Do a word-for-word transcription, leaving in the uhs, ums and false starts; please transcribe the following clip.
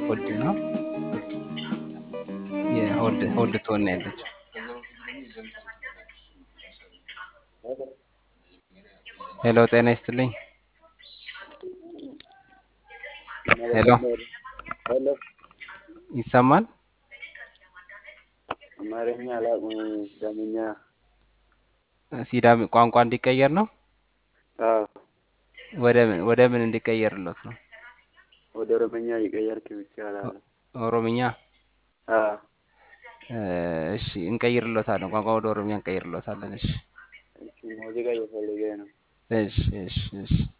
ሆልድ ነው። የሆልድ ሆልድ ትሆን ነው ያለችው። ሄሎ ጤና ይስጥልኝ። ሄሎ ሄሎ ይሰማል? አማርኛ አላውቅም። ሲዳምኛ ሲዳም ቋንቋ እንዲቀየር ነው። አዎ ወደ ምን ወደ ምን እንዲቀየርለት ነው? ወደ ኦሮምኛ ይቀየርክ ብቻ አላለ። ኦሮምኛ አዎ እሺ እንቀይርለታለን። ቋንቋ ወደ ኦሮምኛ እንቀይርለታለን። እሺ እሺ ሙዚቃ እየፈለገ ነው። እሺ እሺ እሺ